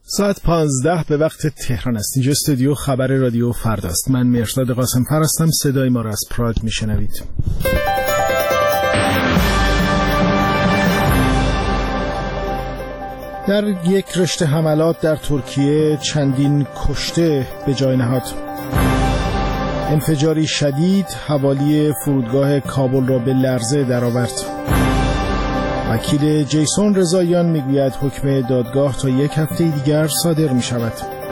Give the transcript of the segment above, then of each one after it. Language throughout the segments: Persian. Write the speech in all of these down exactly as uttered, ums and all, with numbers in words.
ساعت پانزده به وقت تهران است. اینجا استودیو خبر رادیو فرداست. من مهرداد قاسم‌فر هستم. صدای ما را از پراگ میشنوید. در یک رشته حملات در ترکیه چندین کشته به جای نهاد. انفجاری شدید حوالی فرودگاه کابل را به لرزه درآورد. وکیل جیسون رضاییان میگوید حکم دادگاه تا یک هفته دیگر صادر می شود.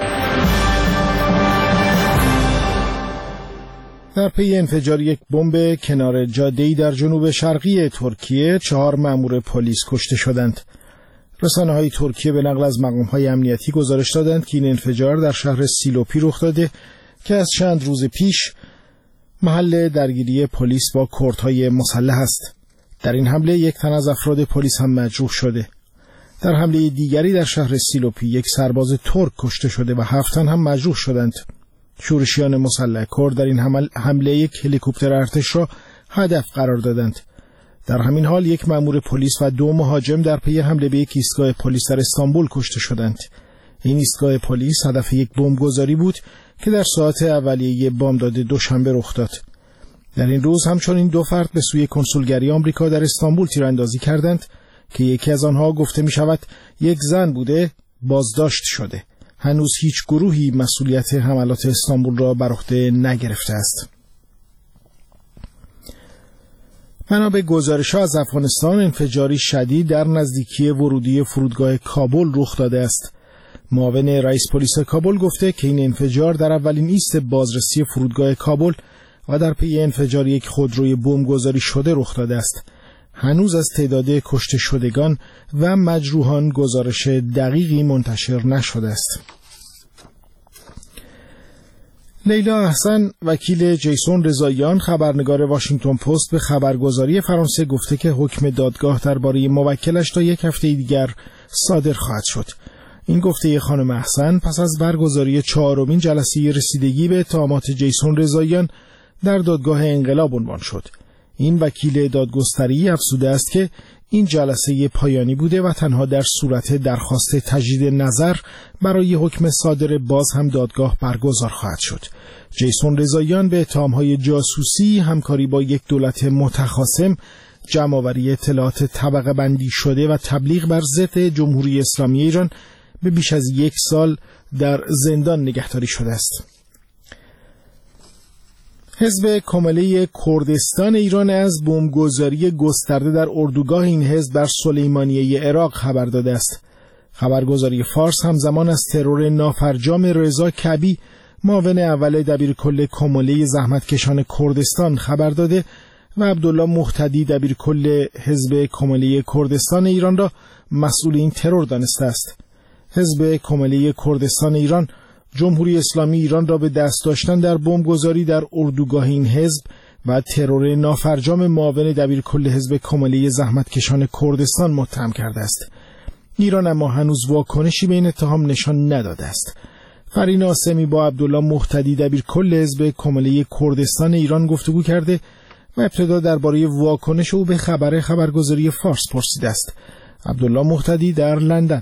در پی انفجار یک بمب کنار جاده‌ای در جنوب شرقی ترکیه چهار مأمور پلیس کشته شدند. رسانه‌های ترکیه به نقل از مقام‌های امنیتی گزارش دادند که این انفجار در شهر سیلوپی رخ داده که از چند روز پیش محل درگیری پلیس با کردهای مسلح است. در این حمله یک تن از افراد پلیس هم مجروح شده. در حمله دیگری در شهر سیلوپی یک سرباز ترک کشته شده و هفت تن هم مجروح شدند. شورشیان مسلح کرد در این حمله یک هلیکوپتر ارتش را هدف قرار دادند. در همین حال یک مأمور پلیس و دو مهاجم در پی حمله به یک ایستگاه پلیس در استانبول کشته شدند. این ایستگاه پلیس هدف یک بمبگذاری بود که در ساعت اولیه بامداد دوشنبه رخ داد. در این روز همچنین دو فرد به سوی کنسولگری آمریکا در استانبول تیراندازی کردند که یکی از آنها گفته می شود یک زن بوده بازداشت شده. هنوز هیچ گروهی مسئولیت حملات استانبول را بر عهده نگرفته است. بنا به گزارش‌ها از افغانستان انفجاری شدید در نزدیکی ورودی فرودگاه کابل رخ داده است. معاون رئیس پلیس کابل گفته که این انفجار در اولین ایست بازرسی فرودگاه کابل و در پی انفجار یک خودروی بمبگذاری شده رخ داده است. هنوز از تعداد کشته شدگان و مجروحان گزارش دقیقی منتشر نشده است. لیلا احسن، وکیل جیسون رضاییان، خبرنگار واشنگتن پست، به خبرگزاری فرانسه گفته که حکم دادگاه درباره موکلش تا یک هفته دیگر صادر خواهد شد. این گفته خانم احسن پس از برگزاری چهارمین جلسه رسیدگی به اتهامات جیسون رضاییان در دادگاه انقلاب عنوان شد. این وکیل دادگستری افزوده است که این جلسه پایانی بوده و تنها در صورت درخواست تجدید نظر برای حکم صادر باز هم دادگاه برگزار خواهد شد. جیسون رضاییان به اتهام‌های جاسوسی، همکاری با یک دولت متخاصم، جمع‌آوری اطلاعات طبقه بندی شده و تبلیغ بر ضد جمهوری اسلامی ایران به بیش از یک سال در زندان نگهداری شده است. حزب کماله کردستان ایران از بمبگذاری گسترده در اردوگاه این حزب در سلیمانیه عراق خبر داده است. خبرگزاری فارس همزمان از ترور نافرجام رضا کعبی، معاون اول دبیرکل کماله زحمتکشان کردستان خبر داده و عبدالله مهتدی دبیرکل حزب کماله کردستان ایران را مسئول این ترور دانسته است. حزب کماله کردستان ایران جمهوری اسلامی ایران را به دست داشتن در بمبگذاری در اردوگاه این حزب و ترور نافرجام معاون دبیرکل حزب کماله زحمتکشان کردستان متهم کرده است. ایران اما هنوز واکنشی به این اتهام نشان نداده است. فرین آسمی با عبدالله مهتدی دبیرکل حزب کماله کردستان ایران گفتگو کرده و ابتدا درباره واکنش او به خبر خبرگزاری فارس پرسیده است. عبدالله مهتدی در لندن: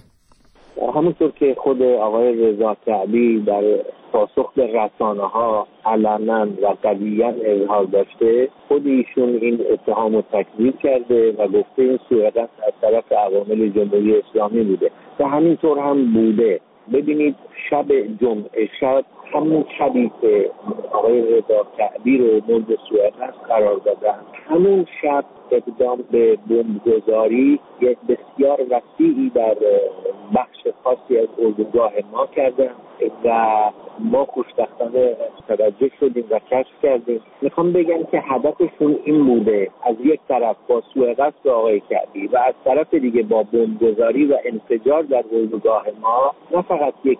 همونطور که خود آقای رضا کعبی در پاسخ به رسانه‌ها علنا و قطعاً اظهار داشته، خود ایشون این اتهام رو تکذیب کرده و گفته این سوء قصد از طرف عوامل جمهوری اسلامی بوده و همینطور هم بوده. ببینید شب جمعه شب همون شبی که آقای رضا کعبی رو مورد سوء قصد قرار دادن، همون شب اقدام به بمبگذاری یک بسیار وسیعی در بخش خاصی از اردوگاه ما کردن و ما خوشبختانه توجه شدیم و کشف کردیم. میخوام بگم که هدفشون این بوده، از یک طرف با سوء قصد آقای کعبی و از طرف دیگه با بمبگذاری و انفجار در اردوگاه ما نه فقط یک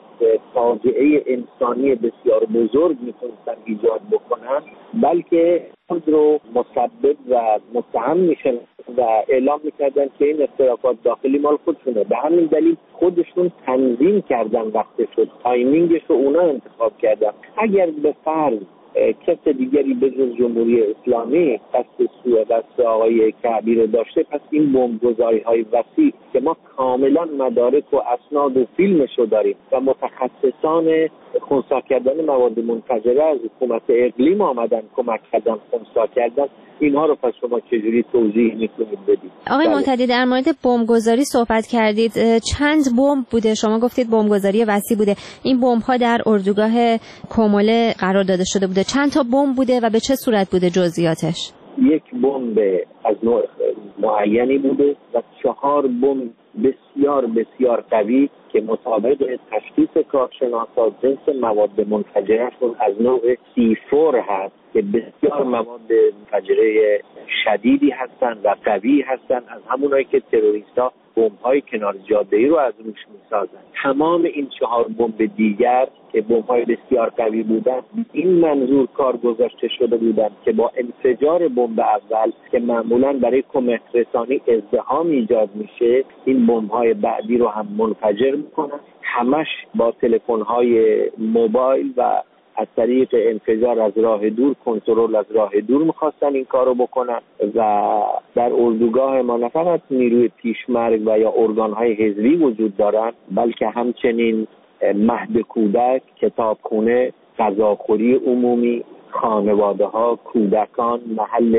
فاجعه انسانی بسیار بزرگ میتونستن ایجاد بکنن، بلکه خود رو مسبب و متهم میشن و اعلام میکردن که این اختلافات داخلی مال خودشونه. به همین دلیل خودشون تنظیم کردن، وقت شد تایمینگش رو اونا انتخاب کردن. اگر به فرض کس دیگری به جز جمهوری اسلامی دست سوء دست آقای کعبی رو داشته، پس این بمبگذاری‌های وسیع که ما کاملا مدارک و اسناد و فیلمش رو داریم و متخصصان خنثی کردن مواد منفجره از حکومت اقلیم آمدن کمک کردن خنثی کردن، اینها رو پس شما چجوری توضیح میتونید بدید؟ آقای معتدی در مورد بمبگذاری صحبت کردید. چند بمب بوده؟ شما گفتید بمبگذاری وسیع بوده. این بمب‌ها در اردوگاه کموله قرار داده شده بوده. چند تا بمب بوده و به چه صورت بوده جزئیاتش؟ یک بمب از نوع معینی بوده و چهار بمب بسیار بسیار قوی که مطابق تشخیص کارشناسان جنس مواد منفجرهشون از نوع سی فور هست که بسیار مواد منفجره شدیدی هستند و قوی هستند، از همونایی که تروریست‌ها بمب‌های کنار جاده‌ای رو از روش می‌سازند. تمام این چهار بمب دیگر که بمب‌های بسیار قوی بودند این منظور کار گذاشته شده بودند که با انفجار بمب اول که معمولاً برای کمک رسانی ازدحام ایجاد میشه، این بمب‌های بعدی رو هم منفجر می‌کنند. همش با تلفن‌های موبایل و از طریق انفجار از راه دور، کنترل از راه دور میخواستن این کارو بکنن و در اردوگاه ما نه فقط نیروی پیشمرگ و یا ارگانهای حزبی وجود دارن، بلکه همچنین مهد کودک، کتابخونه، غذاخوری عمومی، خانواده ها، کودکان، محل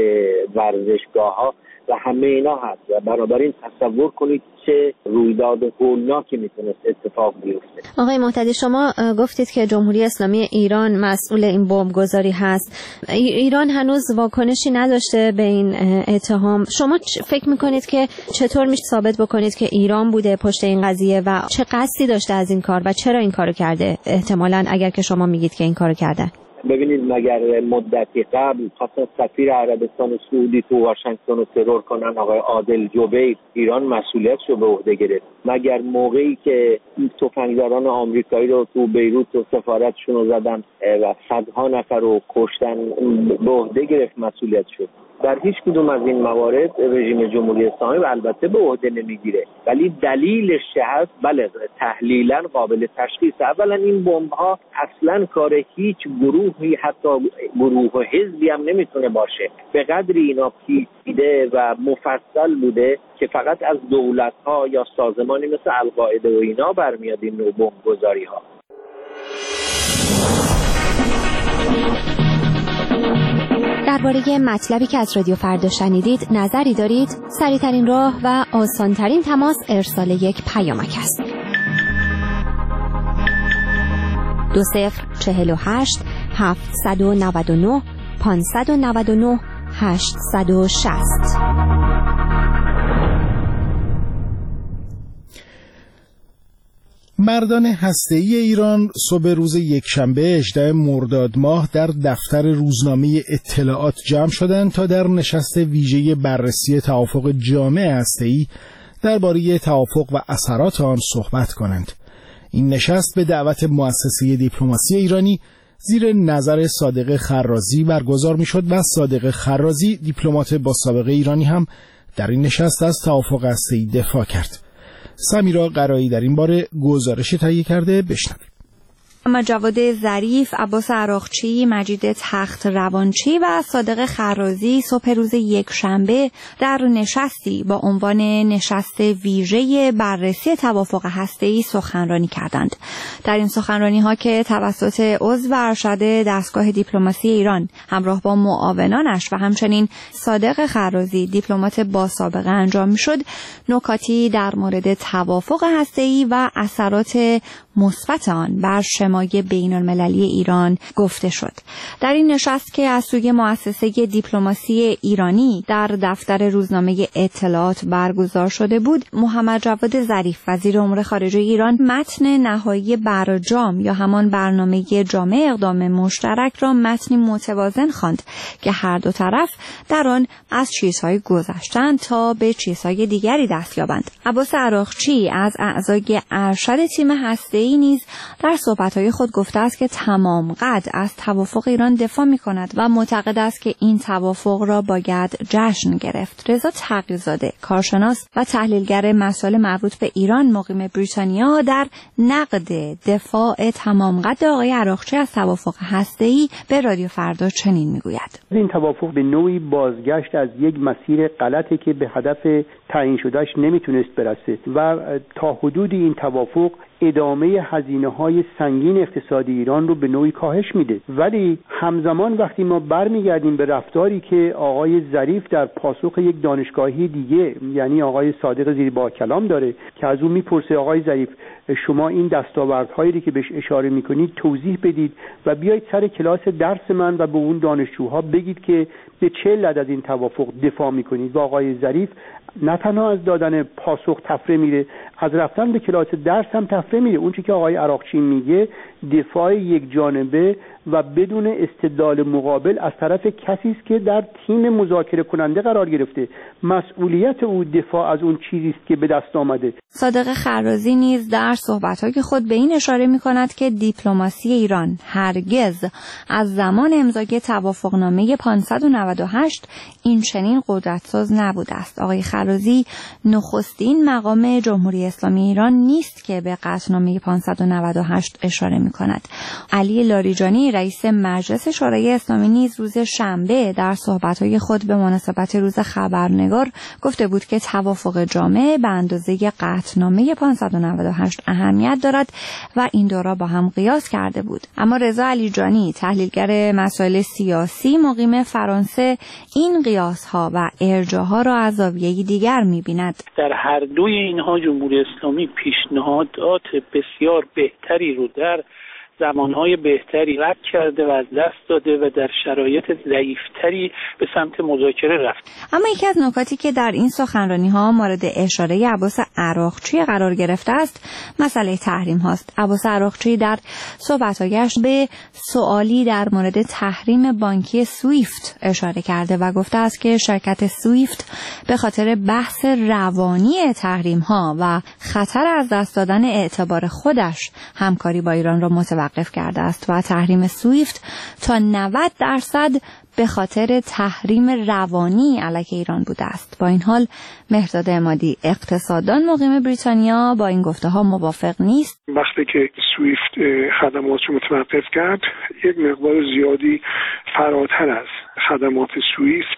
ورزشگاه ها و همه اینا هست و بنابراین تصور کنید چه رویداد هولناکی میتونست اتفاق بیفته. آقای معتدی شما گفتید که جمهوری اسلامی ایران مسئول این بمبگذاری هست. ایران هنوز واکنشی نداشته به این اتهام. شما فکر میکنید که چطور میشه ثابت بکنید که ایران بوده پشت این قضیه و چه قصدی داشته از این کار و چرا این کارو کرده؟ احتمالاً اگر که شما میگید که این کارو کرده. ببینید مگر مدتی قبل خاصا سفیر عربستان سعودی تو واشنگتن رو ترور کنن آقای عادل جبیر ایران مسئولیتش رو به عهده گرفت؟ مگر موقعی که تفنگداران آمریکایی رو تو بیروت و سفارتشون رو زدن و صدها نفر رو کشتن به عهده گرفت مسئولیت شد؟ در هیچ کدوم از این موارد رژیم جمهوری اسلامی و البته به عهده نمیگیره، ولی دلیلش چه هست؟ بله تحلیلا قابل تشخیص. اولا این بمب ها اصلا کار هیچ گروهی حتی گروه و حزبی هم نمیتونه باشه، به قدری اینا پیچیده و مفصل بوده که فقط از دولت ها یا سازمانی مثل القاعده و اینا برمیاد این نوع بمب گذاری ها. درباره مطلبی که از رادیو فردا شنیدید نظری دارید؟ سریع‌ترین راه و آسان‌ترین تماس ارسال یک پیامک است. دو صفر چهل و هشت هفتصد و نود و نه پانصد و نود و نه هشتصد و شصت. مردان هسته‌ای ایران صبح روز یکشنبه هجدهم مرداد ماه در دفتر روزنامه اطلاعات جمع شدند تا در نشست ویژه بررسی توافق جامع هسته‌ای درباره توافق و اثرات آن صحبت کنند. این نشست به دعوت مؤسسه دیپلماسی ایرانی زیر نظر صادق خرازی برگزار می‌شد و صادق خرازی دیپلمات با سابقه ایرانی هم در این نشست از توافق هسته‌ای دفاع کرد. سمیرا قرایی در این باره گزارشی تهیه کرده، بشنویم. محمد جواد ظریف، عباس عراقچی، مجید تخت روانچی و صادق خرازی صبح روز یکشنبه در نشستی با عنوان نشست ویژه بررسی توافق هسته‌ای سخنرانی کردند. در این سخنرانی‌ها که توسط عضو ارشد دستگاه دیپلماسی ایران همراه با معاونانش و همچنین صادق خرازی دیپلمات با سابقه انجام می‌شد، نکاتی در مورد توافق هسته‌ای و اثرات مثبت آن بر شمای بین‌المللی ایران گفته شد. در این نشست که از سوی مؤسسه دیپلماسی ایرانی در دفتر روزنامه اطلاعات برگزار شده بود، محمد جواد ظریف وزیر امور خارجه ایران متن نهایی برجام یا همان برنامه جامع اقدام مشترک را متنی متوازن خواند که هر دو طرف در آن از چیزهای گذشتن تا به چیزهای دیگری دست یابند. عباس عراقچی از اعضای ارشد تیم هسته‌ای نیز در صحبت‌های صحبت‌های خود گفته است که تمام قد از توافق ایران دفاع می‌کند و معتقد است که این توافق را باید جشن گرفت. رضا تقی‌زاده، کارشناس و تحلیلگر مسائل مربوط به ایران مقیم بریتانیا، در نقد دفاع تمام قد آقای عراقچی از توافق هسته‌ای به رادیو فردا چنین می‌گوید: این توافق به نوعی بازگشت از یک مسیر غلطی که به هدف تعیین شدهش نمیتونست برسه و تا حدودی این توافق ادامه هزینه‌های سنگین اقتصادی ایران رو به نوعی کاهش میده. ولی همزمان وقتی ما برمیگردیم به رفتاری که آقای ظریف در پاسخ یک دانشگاهی دیگه، یعنی آقای صادق زیری با کلام داره که از اون میپرسه آقای ظریف شما این دستاوردهایی که بهش اشاره میکنید توضیح بدید و بیایید سر کلاس درس من و به اون دانشجوها بگید که به چه علت از این توافق دفاع میکنید. و آقای ظریف نه تنها از دادن پاسخ تفره میره، از رفتن به کلاس درس هم تفره میره. اون چیزی که آقای عراقچی میگه دفاع یک جانبه و بدون استدلال مقابل از طرف کسی است که در تیم مذاکره کننده قرار گرفته. مسئولیت او دفاع از اون چیزی است که به دست آمده. صادق خرازی نیز در صحبت‌های خود به این اشاره می‌کند که دیپلماسی ایران هرگز از زمان امضای توافقنامه پانصد و نود و هشت این چنین قدرتساز نبوده است. آقای خرازی نخستین مقام جمهوری اسلامی ایران نیست که به قطعنامه پانصد و نود و هشت اشاره می‌کند. علی لاریجانی رئیس مجلس شورای اسلامی نیز روز شنبه در صحبت‌های خود به مناسبت روز خبرنگار گفته بود که توافق جامع به اندازه قطعنامه پانصد و نود و هشت اهمیت دارد و این دو را با هم قیاس کرده بود. اما رضا علیجانی، تحلیلگر مسائل سیاسی مقیم فرانسه، این قیاس‌ها و ارجاها را از زاویه‌ای دیگر می‌بیند. در هر دوی اینها جمهوری اسلامی پیشنهادات بسیار بهتری رو در زمانهای بهتری رد کرده و از دست داده و در شرایط ضعیفتری به سمت مذاکره رفت. اما یکی از نکاتی که در این سخنرانی‌ها مورد اشاره عباس عراقچی قرار گرفته است مسئله تحریم هاست. عباس عراقچی در صحبت‌هایش به سوالی در مورد تحریم بانکی سویفت اشاره کرده و گفته است که شرکت سویفت به خاطر بحث روانی تحریم‌ها و خطر از دست دادن اعتبار خودش همکاری با ایران را متوقف کرده است و تحریم سویفت تا نود درصد به خاطر تحریم روانی علیه ایران بوده است. با این حال مهرداد عمادی، اقتصاددان مقیم بریتانیا، با این گفته‌ها موافق نیست. وقتی که سویفت خدمات رو متوقف کرد، یک مقدار زیادی فراتر از خدمات سویفت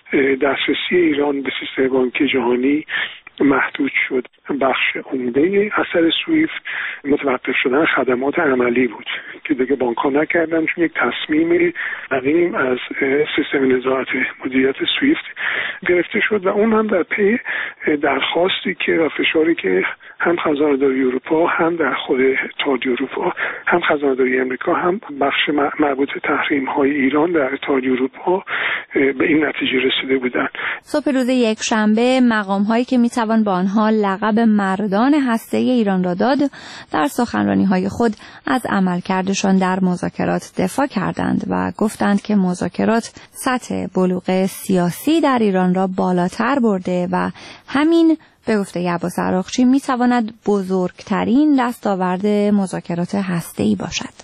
دسترسی ایران به سیستم بانکی جهانی محدود شد. بخش عمده اثر سویفت متوقف شدن خدمات عملی بود که دیگه بانک‌ها نکردن، چون یک تصمیم قدیم از سیستم نظارت مدیریت سویفت گرفته شد و اون هم در پی درخواستی که و فشاری که هم خزانه‌داری اروپا، هم در خود اتحادیه اروپا، هم خزانه‌داری امریکا، هم بخش مربوط به تحریم‌های ایران در اتحادیه اروپا به این نتیجه رسیده بودند. صبح روز یک شنبه مقام‌هایی که می‌توان با آنها لقب مردان هسته‌ای ایران را داد، در سخنرانی‌های خود از عملکردشان در مذاکرات دفاع کردند و گفتند که مذاکرات سطح بلوغ سیاسی در ایران را بالاتر برده و همین به گفته عباس عراقچی می‌تواند بزرگترین دستاورد مذاکرات هسته‌ای باشد.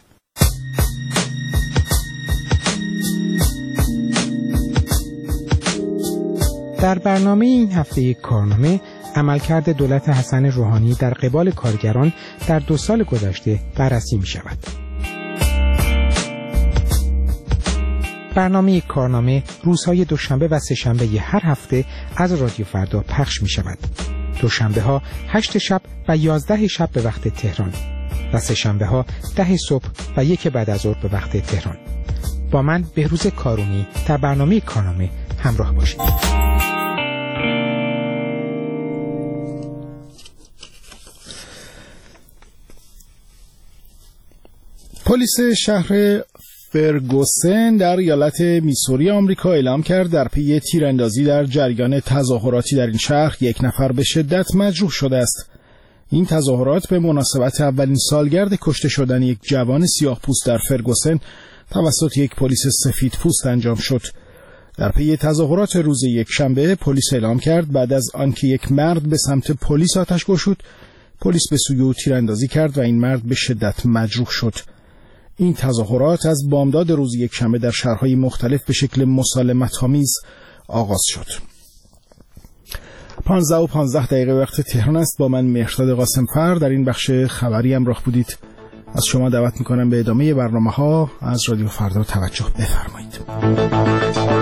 در برنامه این هفته یک کارنامه، عملکرد دولت حسن روحانی در قبال کارگران در دو سال گذشته بررسی می شود. برنامه یک کارنامه روزهای دوشنبه و سه‌شنبه هر هفته از رادیو فردا پخش می شود. دوشنبه ها هشت شب و یازده شب به وقت تهران و سه‌شنبه ها ده صبح و یک بعد از ظهر به وقت تهران. با من بهروز کارونی در برنامه کارنامه همراه باشید. پلیس شهر فرگوسن در ایالت میسوری آمریکا اعلام کرد در پی تیراندازی در جریان تظاهراتی در این شهر یک نفر به شدت مجروح شده است. این تظاهرات به مناسبت اولین سالگرد کشته شدن یک جوان سیاه‌پوست در فرگوسن توسط یک پلیس سفیدپوست انجام شد. در پی تظاهرات روز یک شنبه پلیس اعلام کرد بعد از آنکه یک مرد به سمت پلیس آتش گشود، پلیس به سوی او تیراندازی کرد و این مرد به شدت مجروح شد. این تظاهرات از بامداد روز یکشنبه در شهرهای مختلف به شکل مسالمت‌آمیز آغاز شد. پانزده و پانزده دقیقه وقت تهران است. با من مهرداد قاسم‌فر در این بخش خبری همراه بودید. از شما دعوت می‌کنم به ادامه برنامه‌ها از رادیو فردا توجه بفرمایید.